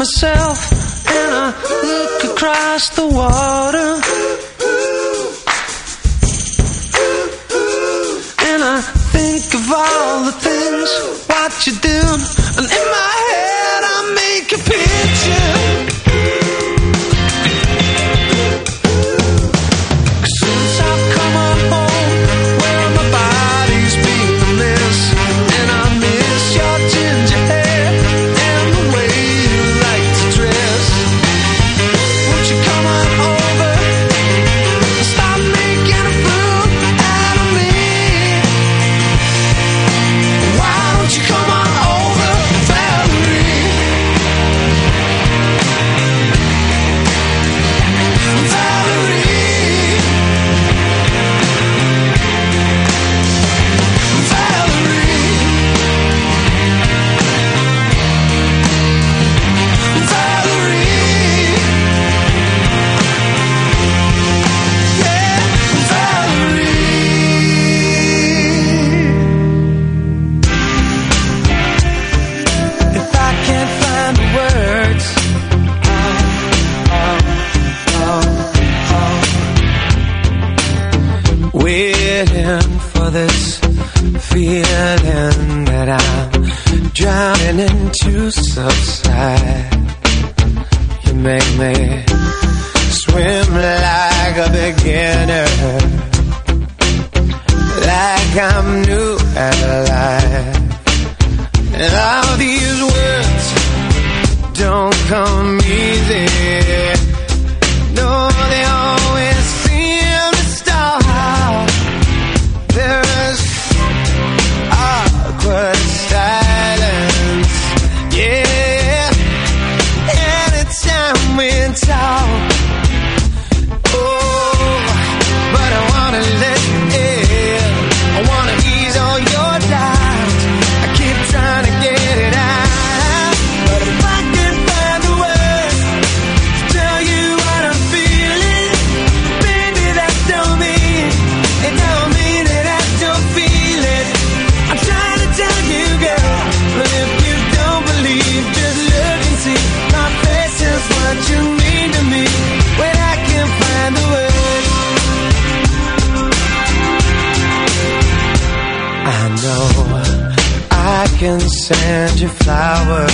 myself and I look across the water, and I think of all the things what you do, and in my head I make a picture. Since I've come on home where my body's being a mess, and I miss your ginger hair and the way you like to dress. Won't you come on over and stop making a fool out of me? Why don't you come on over, Valerie? Waiting for this feeling that I'm drowning into subside. You make me swim like a beginner, like I'm new at life. And all these words don't come easy. No, they always seem to start. There's awkward silence, yeah, anytime we talk. Oh, but I wanna let you in, I wanna ease all your doubts. I keep trying to get it out, but if I can find the words to tell you what I'm feeling, baby, that don't mean, it don't mean that I don't feel it. I'm trying to tell you, girl, but if you don't believe, just look and see. My face is what you mean to me when I can find the words. I know I can send you flowers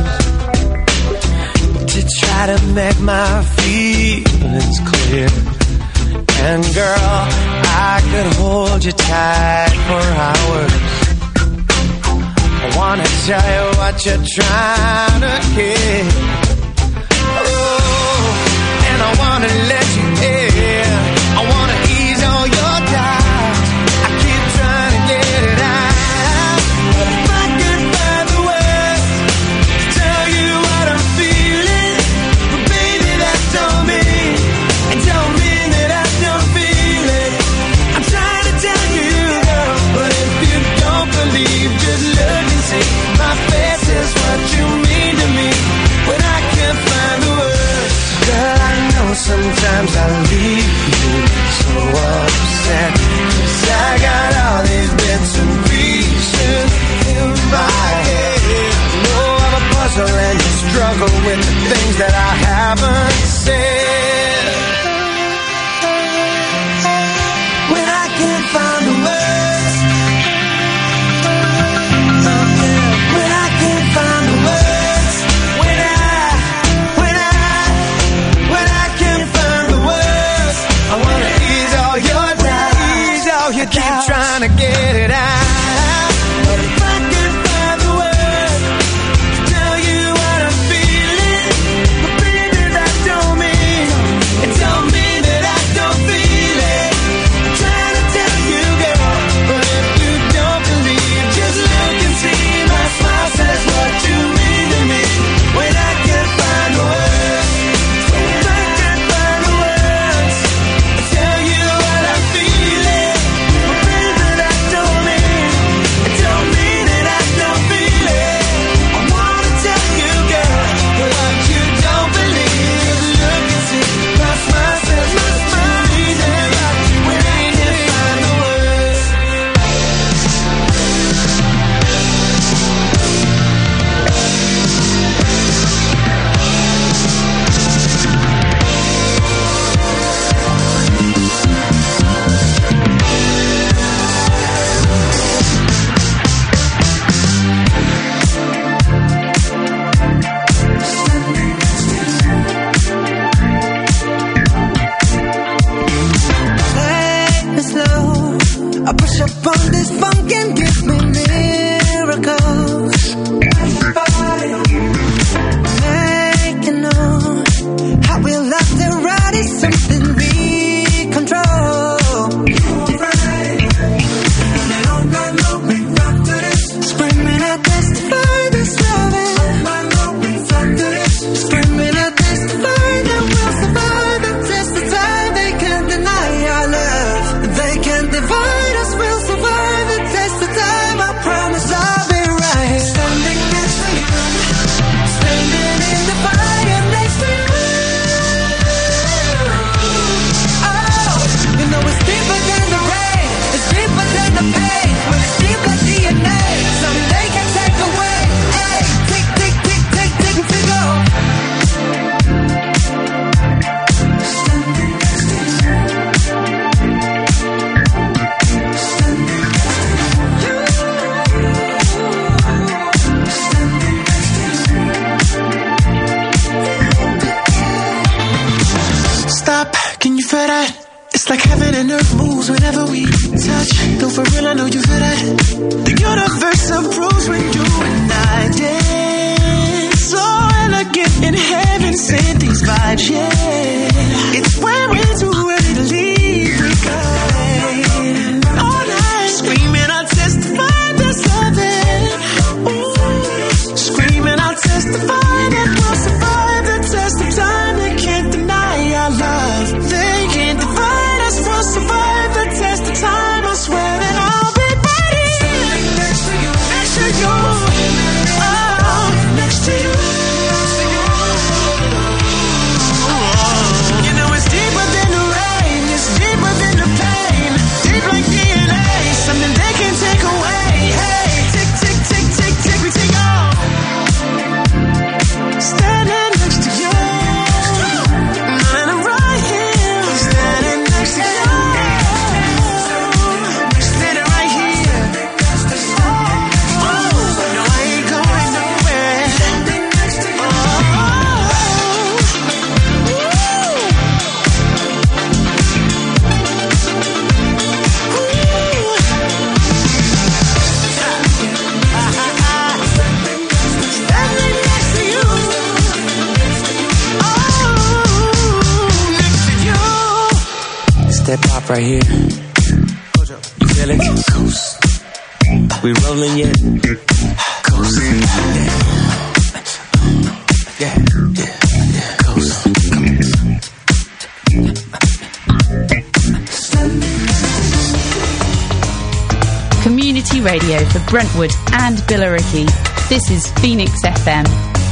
to try to make my feelings clear. And girl, I could hold you tight for hours. I wanna tell you what you're trying to get. Oh, and I wanna let you in, I wanna ease all your doubts. I keep trying to get it out, but if I could find the words to tell you what I'm feeling, but baby, that don't mean, it don't mean that I don't feel it. I'm trying to tell you, girl, but if you don't believe, just look and see. My face is what you mean to me when I can't find the words. Girl, I know sometimes I leave you so upset, 'cause I got all these bits and pieces in my head. No, I'm a puzzle and you struggle with the things that I haven't said. When I can't find the words, when I can't find the words, when I can't find the words, I wanna ease all your doubts. I keep trying to get it out, but if I can find the words to tell you what I'm feeling, but baby, that don't mean where that? It's like heaven and earth moves whenever we touch. Though for real, I know you feel that. The universe approves when you and I dance. So elegant in heaven, send these vibes, yeah. It's when we're too ready to leave, we go all night. Screaming, I'll testify there's loving. Ooh. Screaming, I'll testify that we'll survive the test of time. They can't deny our love. They can't divide us. We'll survive the test of time. I swear that I'll be ready. Next to you, next to you. Oh, next to you. You know it's deeper than the rain. It's deeper than the pain. Deep like DNA. Something they can't take away. Hey, tick, tick, tick, tick, tick, we take off. Standing next to you. And I'm right here. Standing next to you. Standing right here. Oh, no, I ain't going nowhere. Standing next to you. Next to you. It's that pop right here. You feel it? Coast. We rolling yet? Coast. Yeah. Yeah. Coast. Community radio for Brentwood and Billericay. This is Phoenix FM.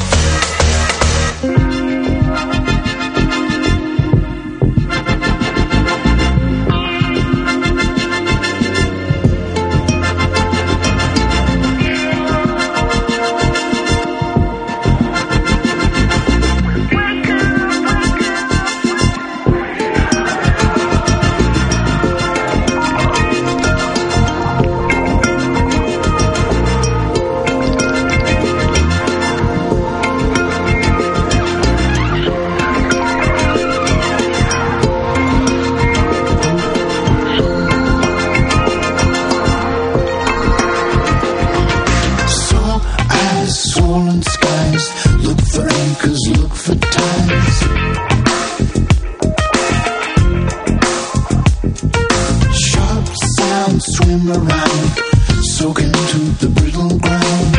Swim around, soak into the brittle ground.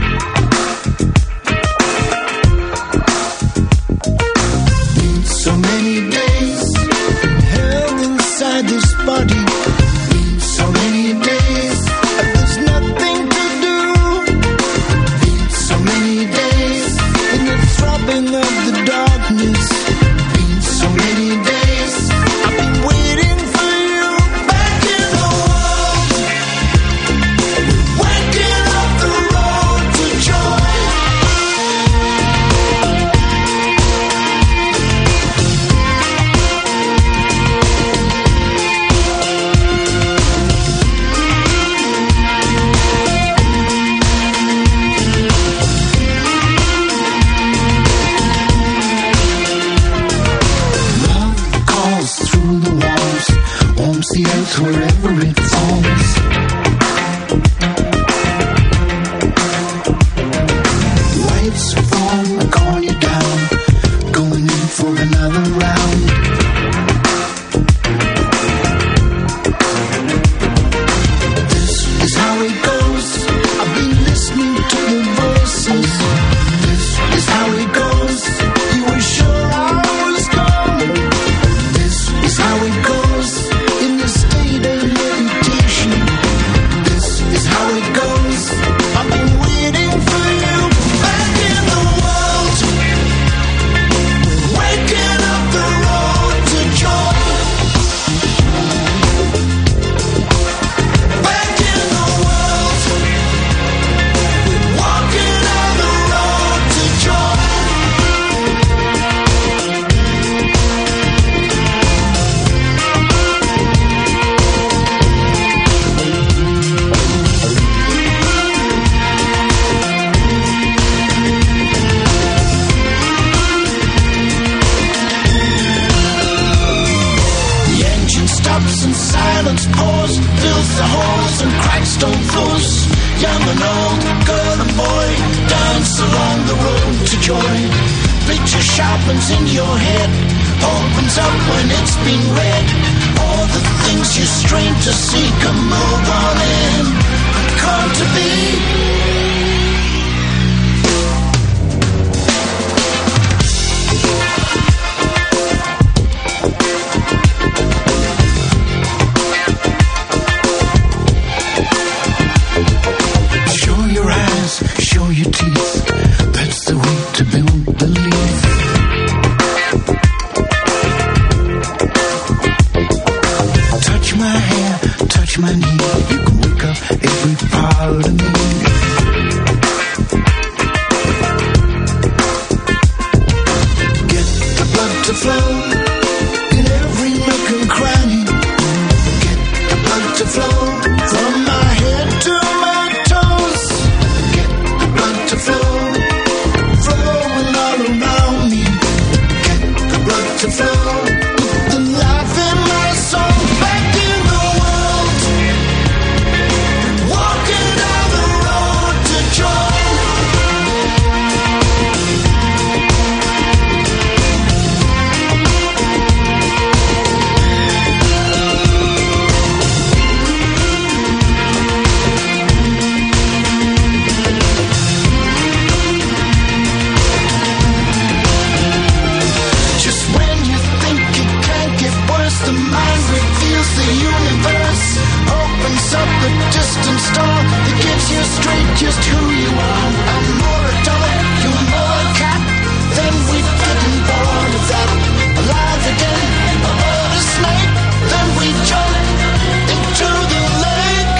Been so many days held inside this body. Been so many days there's nothing to do. Been so many days in the throbbing of the darkness. Been so many days I've been waiting for you back in the world. Waking up the road to joy. Love calls through the walls, warms the earth wherever it falls. Lights fall, I call you down, going in for another round. This is how it goes. I've been listening to the voices. This is how it goes. You were sure I was gone. This is how it goes in the state of happens in your head opens up when it's been read. All the things you strain to see can move on in. Come to be. Show your teeth, that's the way to build belief. Touch my hair, touch my knee, you can wake up every part of me. Get the blood to flow in every nook and cranny. Get the blood to flow from my head to my toes. To flow, flowing all around me. Get the blood to flow, with the life in my soul. Back in the world, walking down the road to joy. The mind reveals the universe, opens up a distant star that gives you straight just who you are. I'm more a dog, you're more a cat. Then we've getting bored of that. Alive again, aboard a snake. Then we jump into the lake.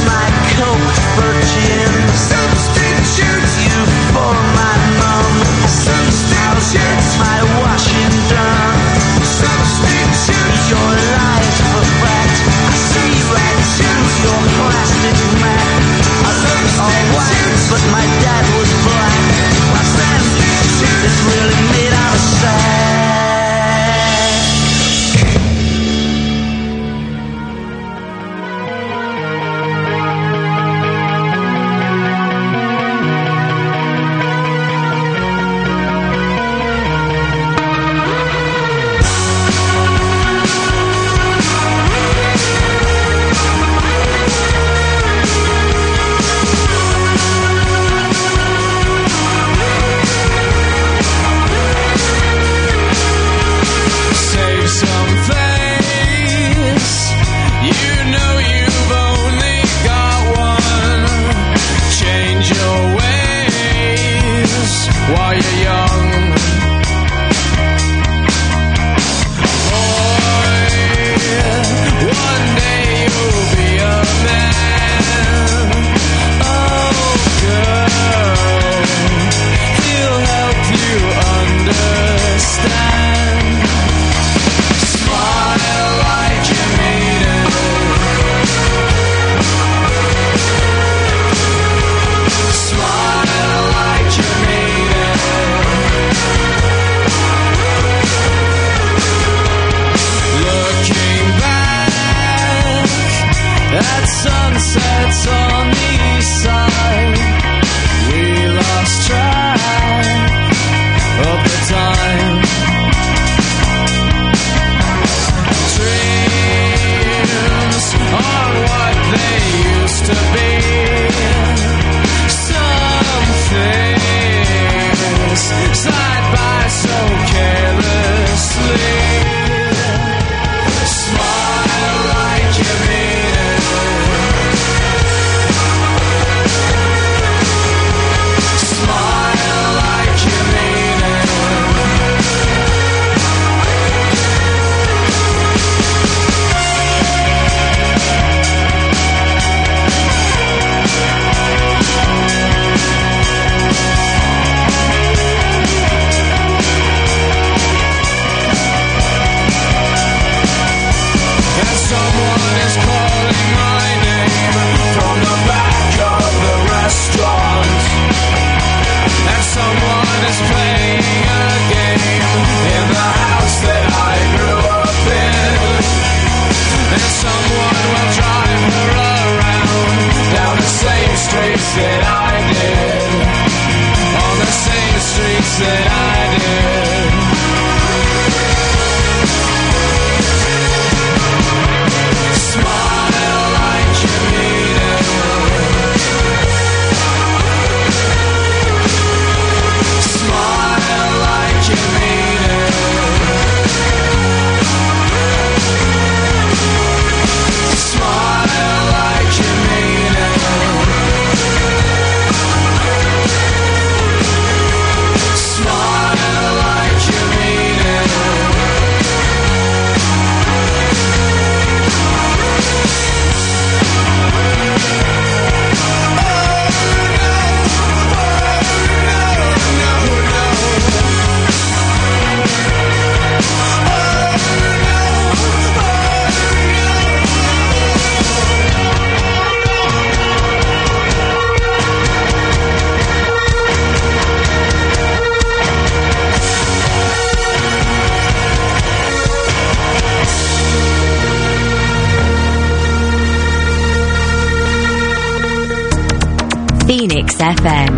my Coke for gin. Substitutes you for my mom. Substitutes my washing done. Substitutes your life for fact. I see right through your plastic mat. I look all white, but my dad was black. My friend is really made out of sack. Phoenix FM.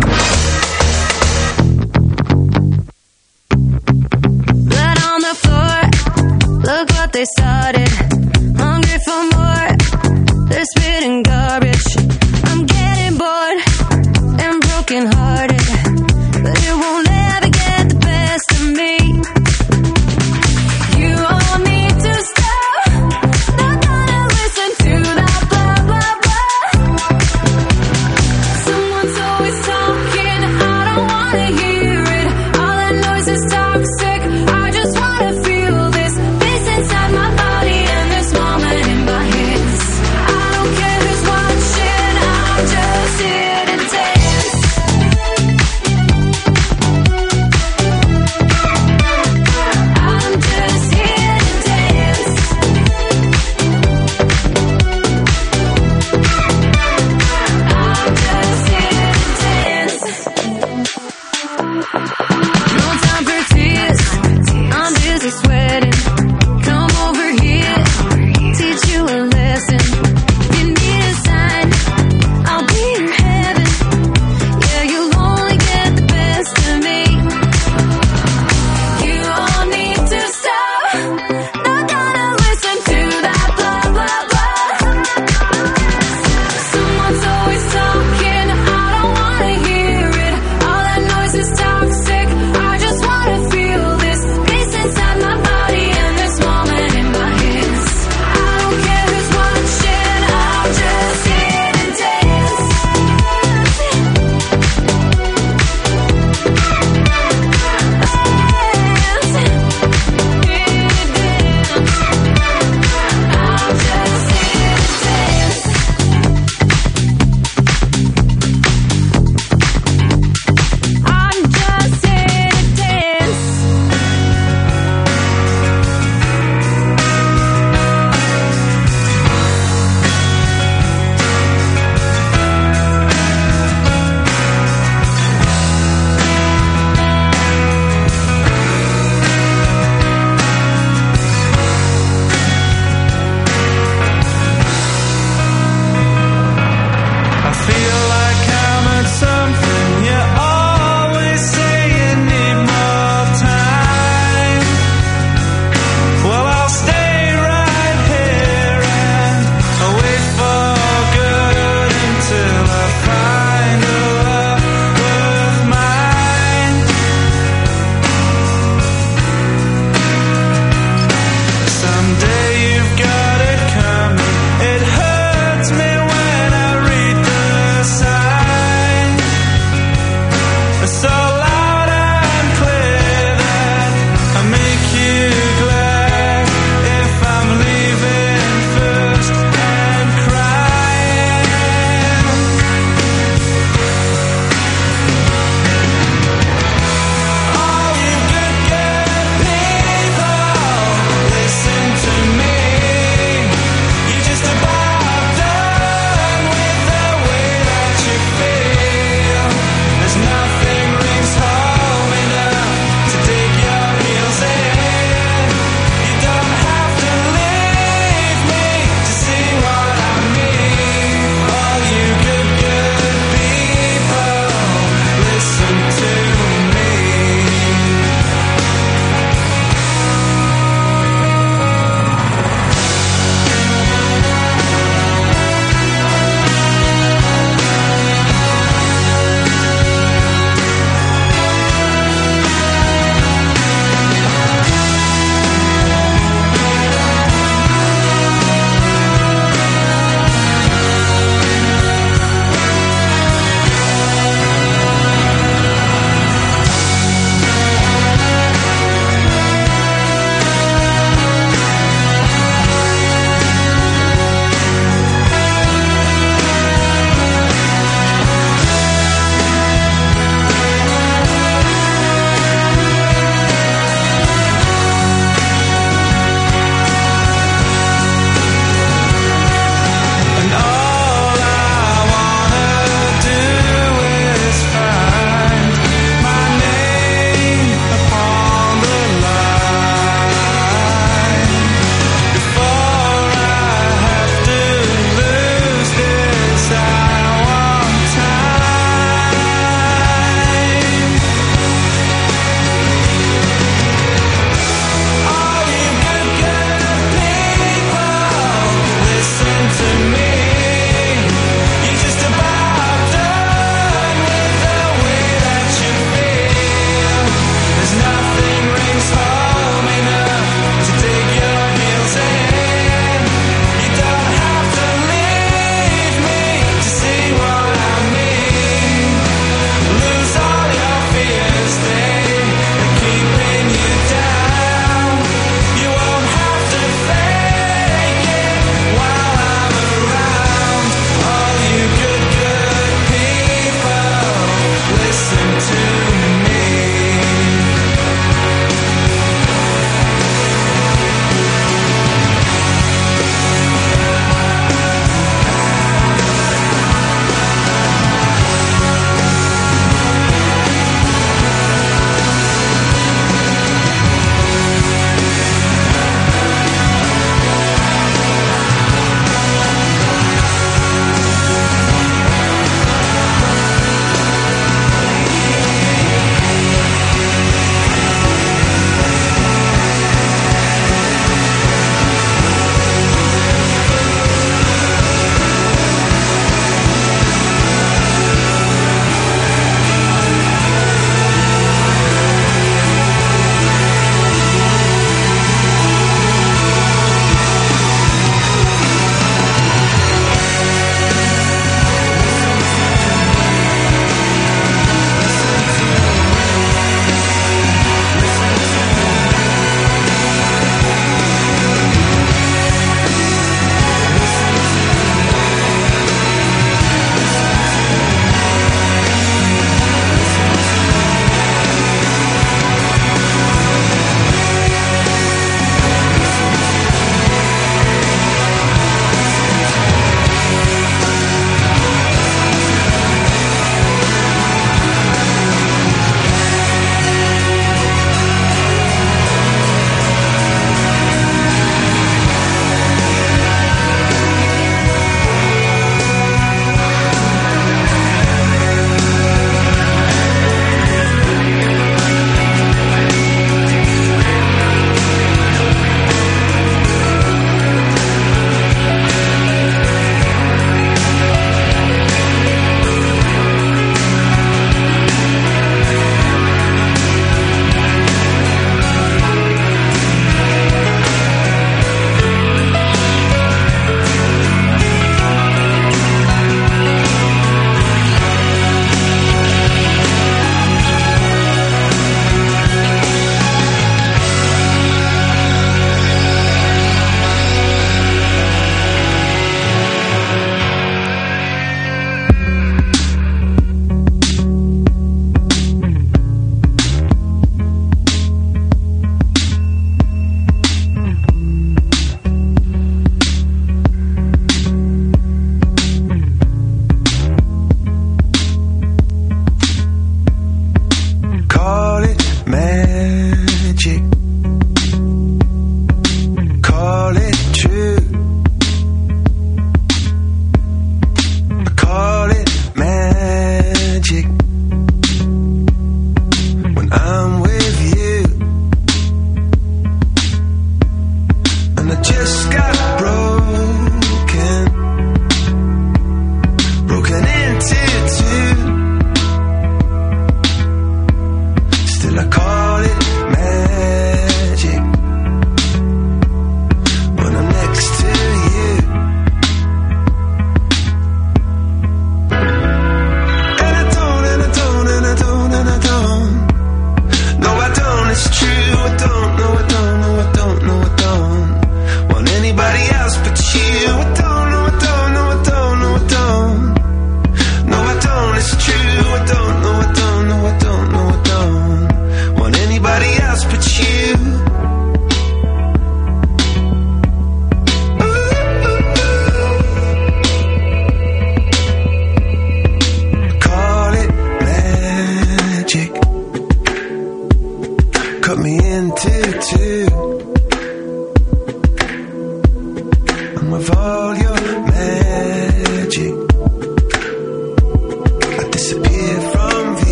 Blood on the floor, look what they started. Hungry for more, they're spitting garbage. I'm getting bored and broken hearted, but it won't ever get the best of me. You all need to stop, not gonna listen to that blah blah blah. Someone's always talking, I don't wanna hear it. All that noise is toxic, I just wanna feel this inside my body.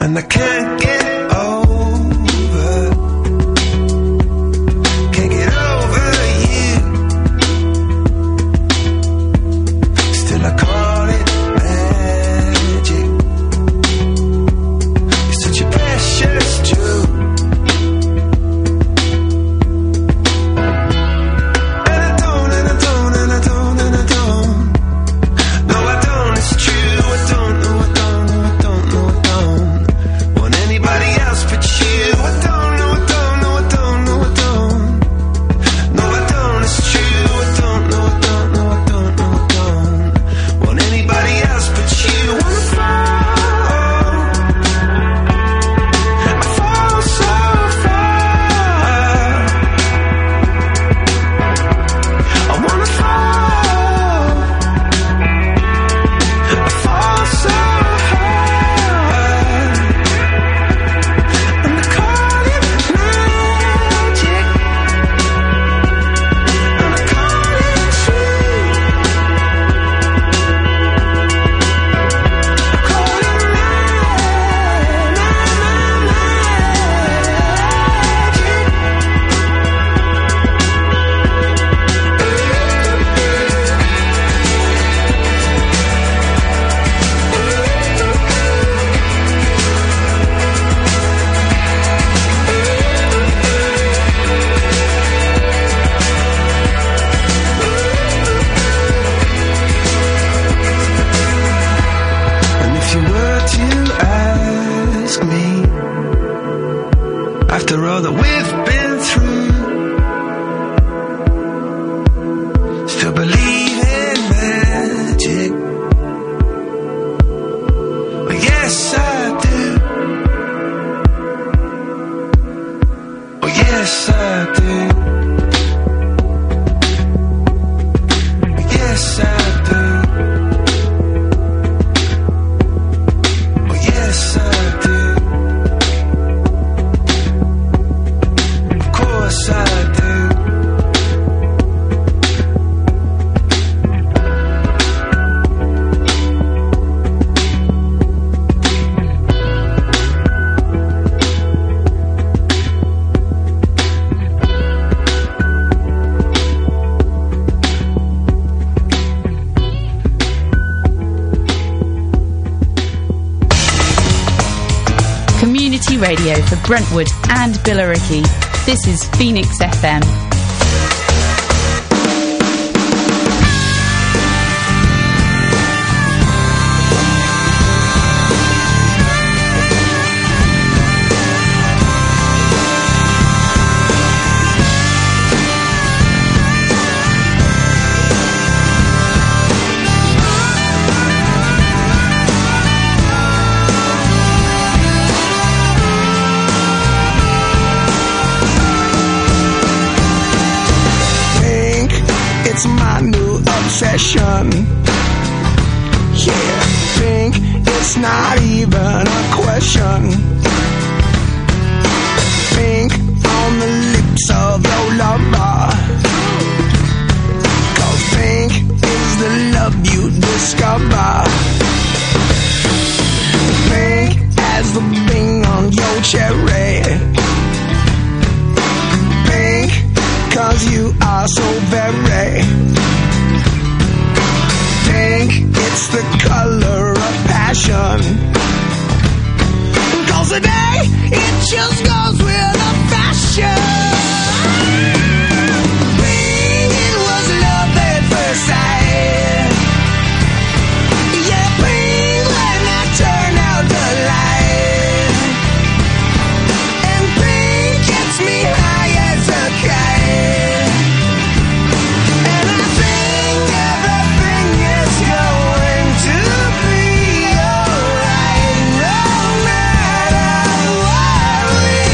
and I can't get over you. Still I call it magic. You're such a precious jewel. And I don't. No, I don't, it's true. I don't want anybody else but you. I don't. No, I don't, it's true. I don't want anybody else but you. Wanna fall so far. I wanna fall so hard. And I call it magic. And I call it true. I call it And if you were to ask me, after all that we've been through, still believe in magic? Well, yes, I do. Oh, yes, I do. Yes, I do. Oh, yes, I do. Of course I do. Community radio for Brentwood and Billericay. This is Phoenix FM. It's my new obsession. Yeah, think it's not even a question. Think on the lips of your lover. 'Cause think is the love you discover. Think as the bing on your cherry. Think 'cause you are so very. Think it's the color of passion. 'Cause today it just goes with the fashion. Think it was love at first sight. Yeah, think when I turn out the light. And think gets me high as a kite. And I think everything is going to be alright, no matter what we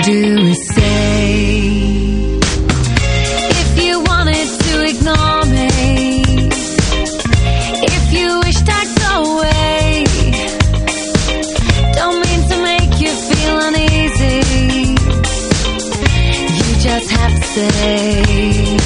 do is say, if you wanted to ignore me, if you wished I'd go away, don't mean to make you feel uneasy, you just have to say.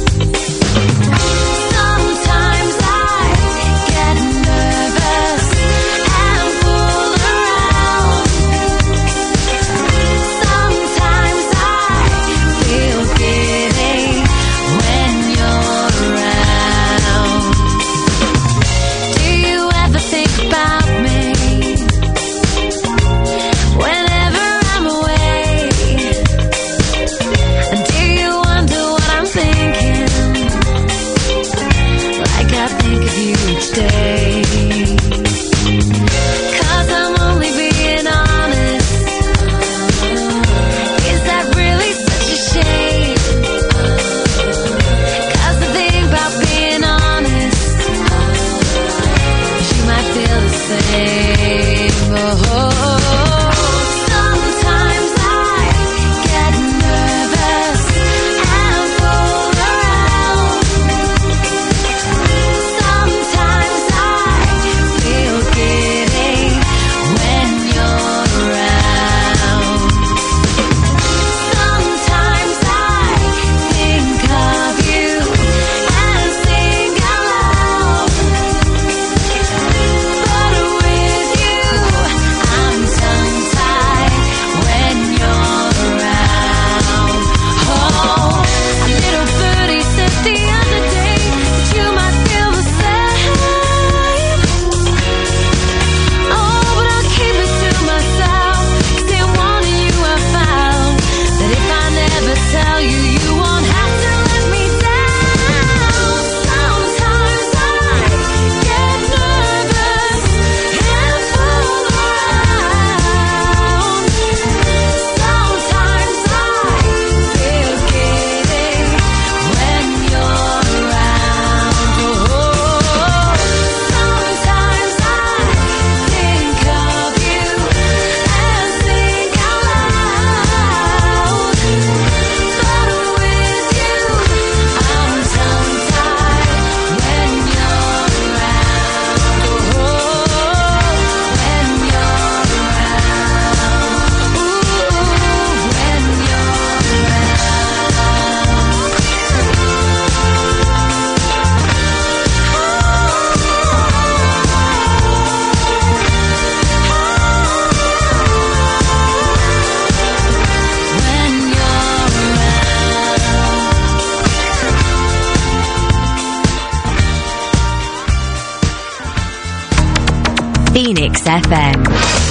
Phoenix FM.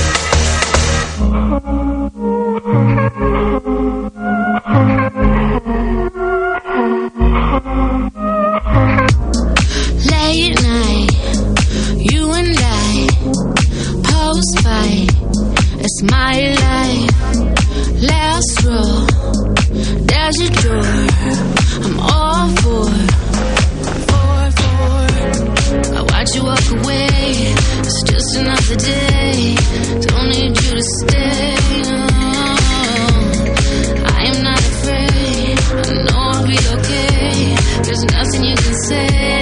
Late night, you and I, post-fight, it's my life. Last row, there's a door, I'm all for. I watch you walk away, it's just another day, don't need you to stay, no. I am not afraid, I know I'll be okay, there's nothing you can say.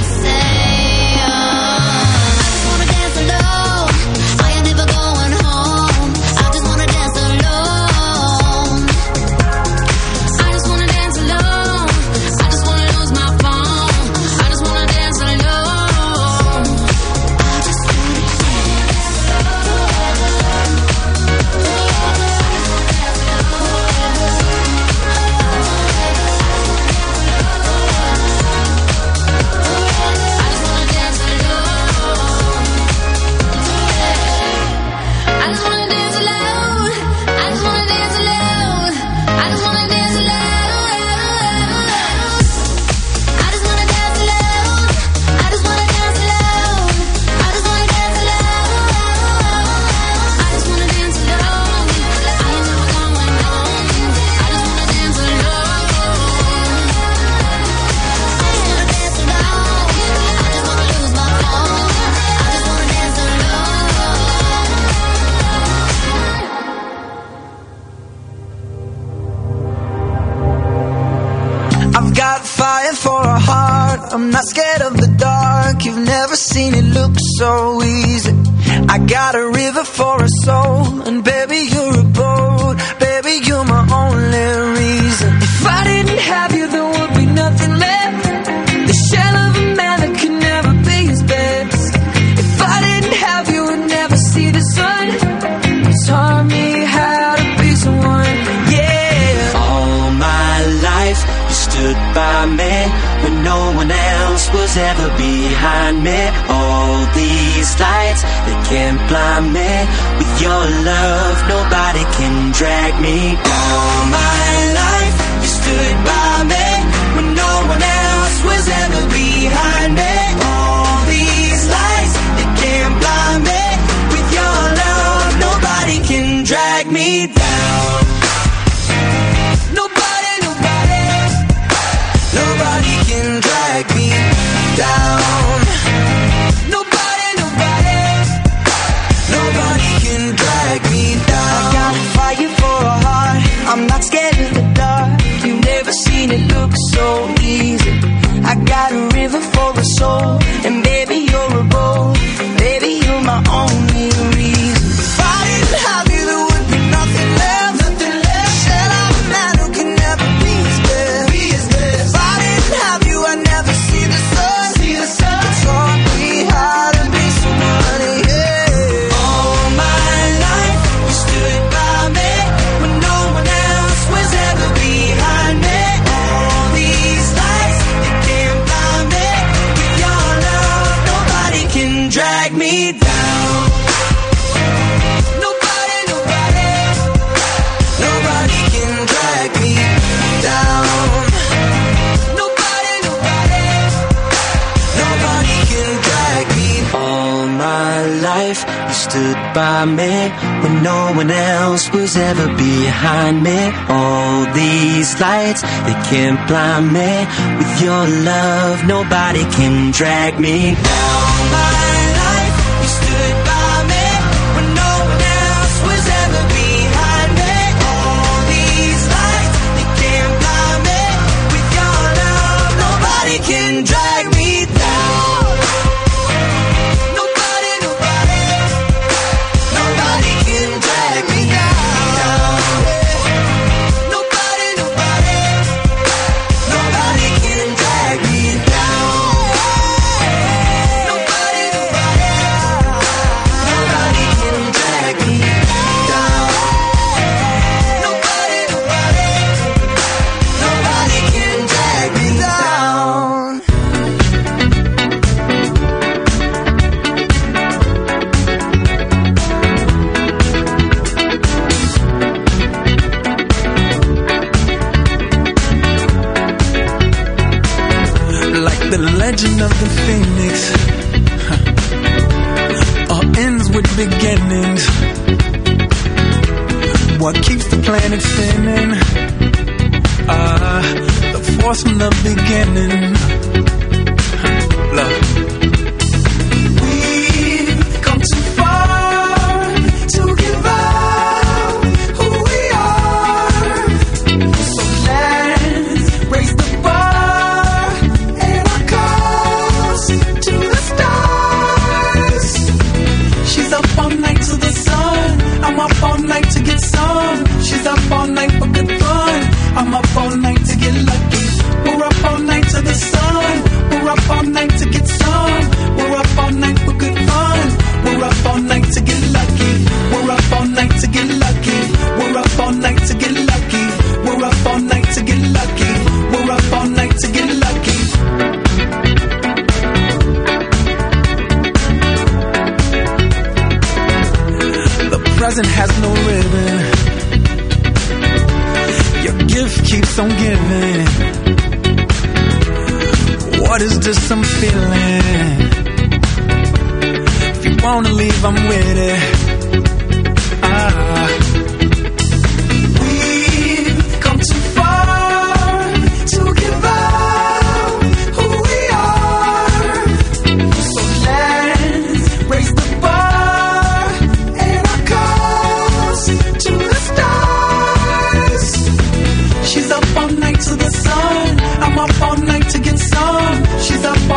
Home I'm not scared of the dark. You've never seen it look so easy. I got a river for a soul, and baby, you're a boat. Baby, you're my only reason. If I didn't have you, there would be nothing left. The shell of a man that could never be his best. If I didn't have you, I'd never see the sun. You taught me how to be someone, yeah. All my life, you stood by me when no one else was ever behind me. All these lights, they can't blind me. With your love, nobody can drag me down. All my life, you stood by me when no one else was ever behind me. All these lights, they can't blind me. With your love, nobody can drag me down. Nobody, nobody, nobody can drag me down. Nobody, nobody, nobody can drag me down. I got fire for a heart. I'm not scared of the dark. You've never seen it look so easy. I got a river for a soul, and baby, you're a boat. Baby, you're my only reason. If I didn't have you, there would be nothing left. Nothing left. Shell of a man who can never be his best. If I didn't have you, I'd never see the sun. You taught me how to be somebody, yeah. All my life, you stood by me when no one else was ever behind me. All these lights, they can't blind me. With your love, nobody can drag me down. Nobody, nobody, Nobody can drag me down. nobody, nobody. Nobody can drag me. All my life, you stood by me when no one else was ever behind me. All these lights, they can't blind me. With your love, nobody can drag me down. All my life, you stood by me when no one else was ever behind me. All these lights, they can't blind me. With your love, nobody can drag me down. Nobody, nobody, Nobody can drag me down. nobody, nobody. Nobody can drag me down. Nobody, nobody. Nobody can drag me down. Nobody, nobody. Nobody can drag me down. Like the legend of the phoenix, all ends with beginnings. What keeps the planet spinning? The force from the beginning. Love. We've come too far to give up who we are. So let's raise the bar and our cause to the stars. She's up all night to the sun. I'm up all night to get some. She's up all night for good fun. I'm up all night to get lucky. We're up all night to the sun. We're up all night to get some. We're up all night for good fun. We're up all night to get lucky. We're up all night to get lucky. We're up all night to get lucky. We're up all night to get lucky. We're up all night to get lucky. The present has no ribbon. Your gift keeps on giving. What is this I'm feeling? If you wanna leave, I'm with it. We've come too far to give up who we are. So let's raise the bar and our cause to the stars. She's up all night to the sun. I'm up all night to get some. She's up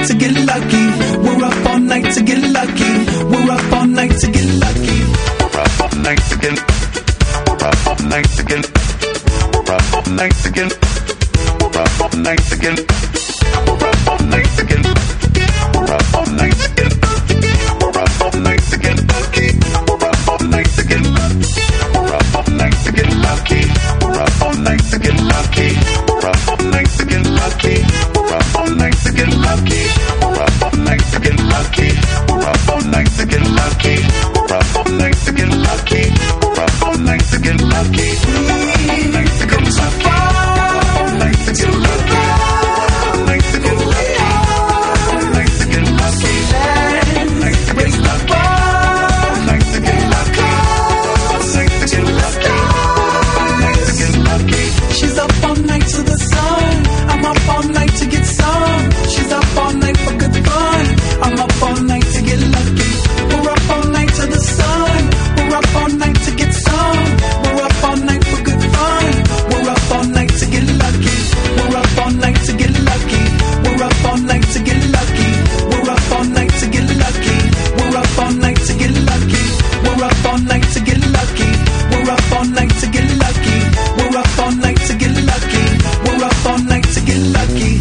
night to get lucky. We're up all night to get lucky. We're up all night to get lucky. We're up all night to get. We're up all night to get. We're up all night to get. We're up all night to get. We're up all night to get. We're up all night to get. We're up all night to get lucky. We're up all night to get. We're up all night to get lucky. We're up all night to get lucky. We're up all night to get lucky. We're up all night to get lucky. We're up all night to get lucky. We're up all night to get lucky. We're up all night to get lucky. We're up all night to get lucky. Come so far, night to get lucky. Night to get lucky. Night to get lucky. Night to get lucky. Night to get lucky. Night to get lucky. Night to get lucky. She's up all night to the sun. I'm up all night to get some. She's up all night for good fun. I'm up all night to get lucky. We're up all night to the sun. We're up all night to get some. We're up all night for good fun. We're up all night to get lucky. We're up all night to get lucky. We're up all night to get lucky. We're up all night to get lucky. We're up all night to get lucky. We're up all night to get lucky. We're up all night to get lucky. We're up all night to get lucky. We're up all night to get lucky.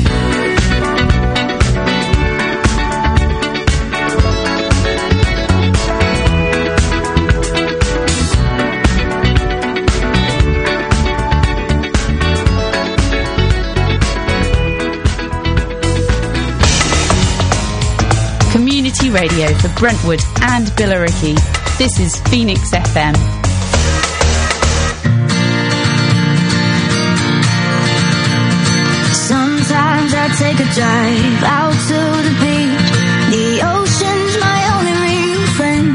Community radio for Brentwood and Billericay. This is Phoenix FM. Sometimes I take a drive out to the beach. The ocean's my only real friend.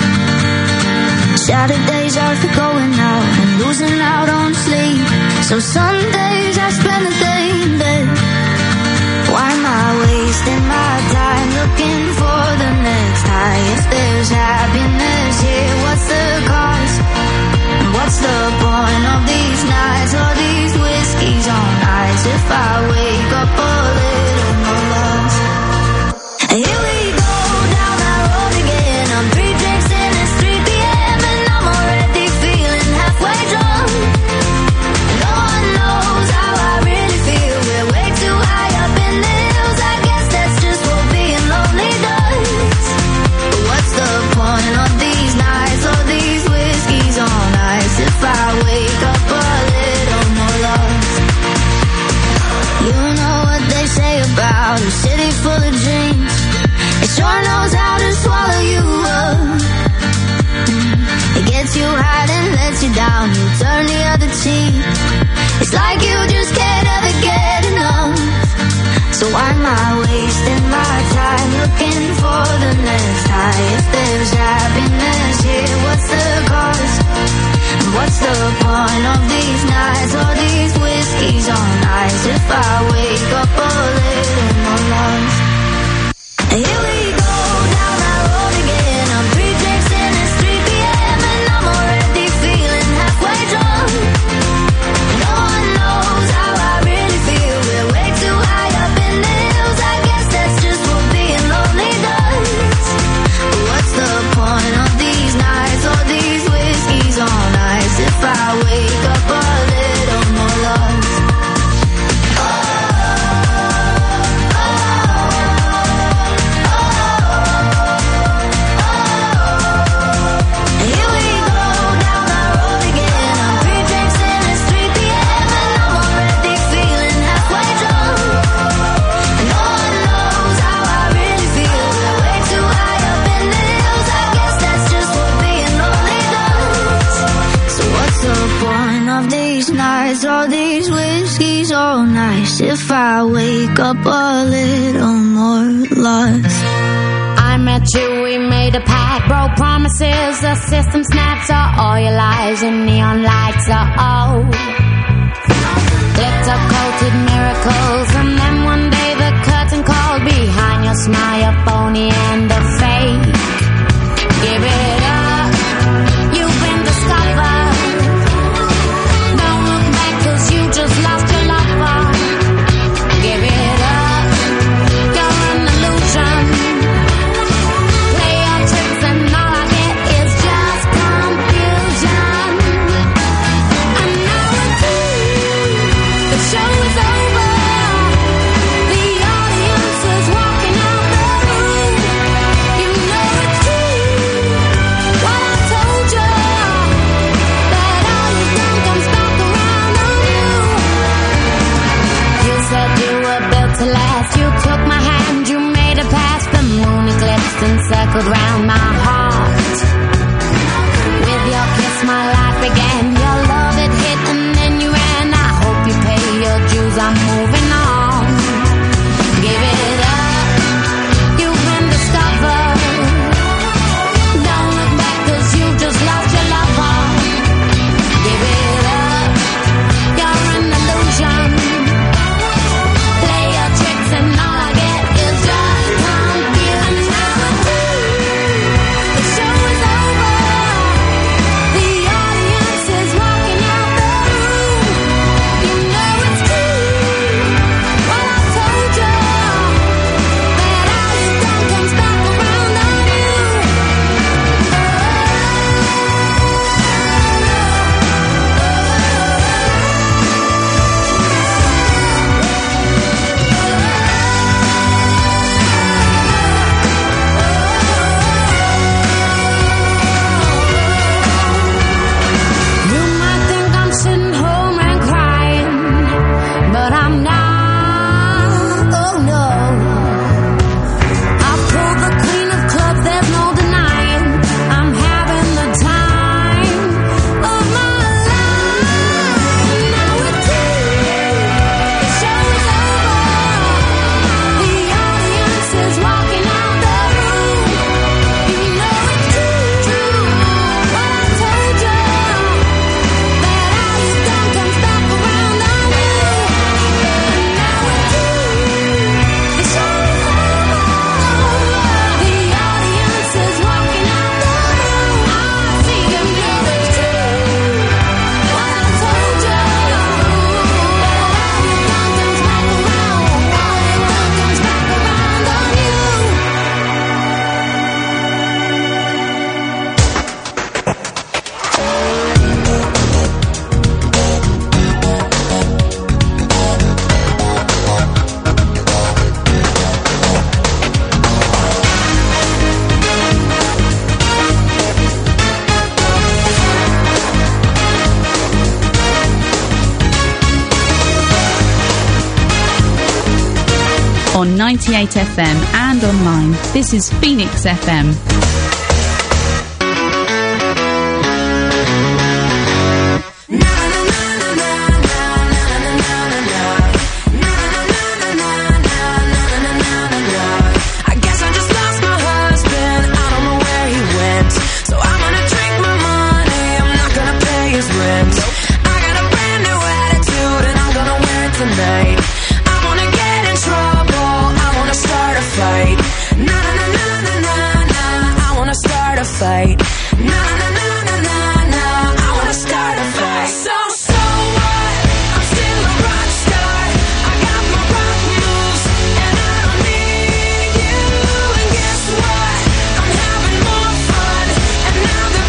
Saturdays are for going out and losing out on sleep. So Sundays I spend the day in bed. Why am I wasting my time looking for the next high? If there's happiness here, what's the cost? And what's the point of these nights or these whiskeys on ice? If I wake up a little more lost. Here we go down that road again. I'm 3 drinks in, it's 3 p.m. and I'm already feeling halfway drunk. No one knows how I really feel. We're way too high up in the hills. I guess that's just what being lonely does. But what's the point of these nights or these whiskeys on ice? If I wake up a little more lost. You know what they say about a city full of dreams. It sure knows how to swallow you up. It gets you high and lets you down. You turn the other cheek. It's like you just can't ever get enough. So why am I wasting my time looking for the next high? If there's happiness here, what's the cost? And what's the point of these nights or these whiskeys on ice? If I wake up a little more lost. Here we go down that road again. I'm 3 drinks in, it's 3 p.m. and I'm already feeling halfway drunk. No one knows how I really feel. We're way too high up in the hills. I guess that's just what being lonely does. But what's the point of these nights or these whiskeys on ice? If I wake up a little more lost. All these whiskeys all nice. If I wake up a little more lost. I met you, we made a pact, broke promises, the system snaps are all your lies and neon lights are all glitter coated miracles. And then one day the curtain called. Behind your smile you're phony and a fake. Give it up, you've been discovered. You just lost your lover. Give it up, you're in the circled round my heart. With your kiss my life began. Your love it hit and then you ran. I hope you pay your dues, I'm moving on. Give it up, you've been discovered. Don't look back 'cause you just lost your lover. Give it up, you're an illusion. Play your tricks and all I get is just confusion. Now it's the show is over. The audience is walking out the room. You know it's true. What I told you, that all you done comes back around on you. You might think I'm sitting home and crying, but I'm not. Oh no. I pulled the queen of clubs, there's no denying. I'm having the time of my life. Now it's true. The show is over. The audience is walking out the room. You know it's true. What I told you, that all you done comes back around on you. Now it's true. The show is over. The audience is walking out the room. I see you know it's true. What I told you, that all you done comes back around. All you done comes back around on you. On 98 FM and online, this is Phoenix FM.